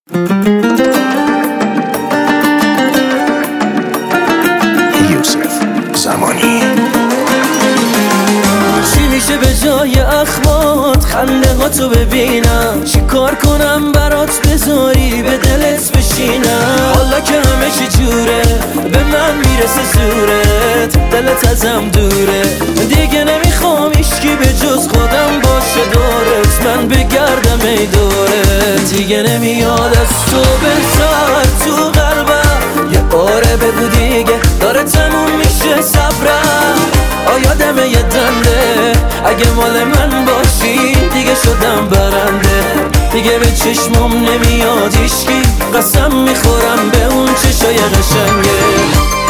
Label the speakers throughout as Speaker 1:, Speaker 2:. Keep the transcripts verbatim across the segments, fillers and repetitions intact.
Speaker 1: یوسف زمانی.
Speaker 2: چی میشه به جای اخمات خنده ها تو ببینم؟ چی کار کنم برات بذاری به دلت بشینم؟ حالا که همه چی جوره به من میرسه زورت، دلت ازم دوره، دیگه نمیخوام هیچکی به جز خودم باشه دورت، من بگردم ای دورت. دیگه نمیاد از تو بهتر تو قلبم، یه باره بگو دیگه داره تموم میشه صبرم. آیا دمه یه دنده اگه مال من باشی دیگه شدم برنده، دیگه به چشمم نمیاد هیچکی، قسم میخورم به اون چشای قشنگه.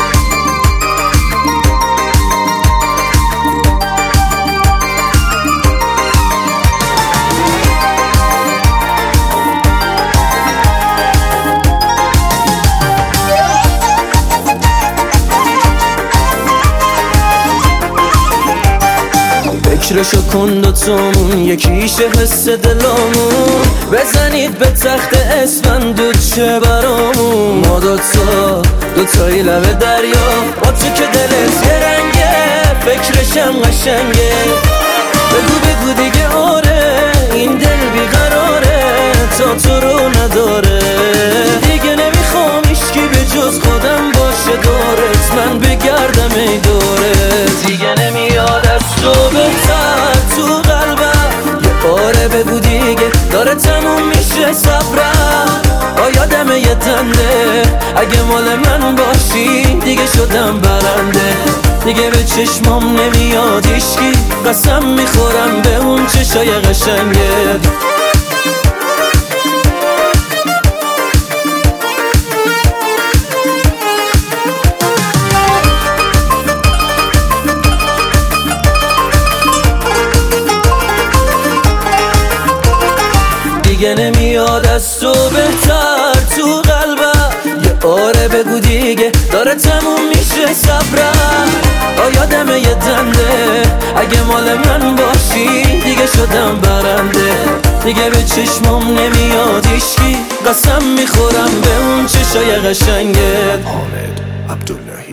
Speaker 2: فکرشو کن دوتامون یکیشه حس دلامون، بزنید به تخت اسفندود چه برامون. ما دوتا دوتایی لبه دریا، با تو که دلت یه رنگه فکرشم قشنگه. بگو بگو دیگه آره این دل بیقراره تا تو رو نداره، دیگه نمیخوام هیچکی به جز خودم باشه دورت، من بگردم ای دورت. دیگه نمیاد از تو بهتر تو قلبم، یه باره بگو دیگه داره تموم میشه صبرم. آیا دمه یه دنده اگه مال من باشی دیگه شدم برنده، دیگه به چشمم نمیاد هیچکی، قسم میخورم به اون چشای قشنگه. دیگه نمیاد از تو بهتر تو قلبم، یه باره بگو دیگه داره تموم میشه صبرم. آیا دمه یه دنده اگه مال من باشی دیگه شدم برنده، دیگه به چشمم نمیاد هیچکی، قسم میخورم به اون چشای قشنگت.
Speaker 1: حامد عبداللهی.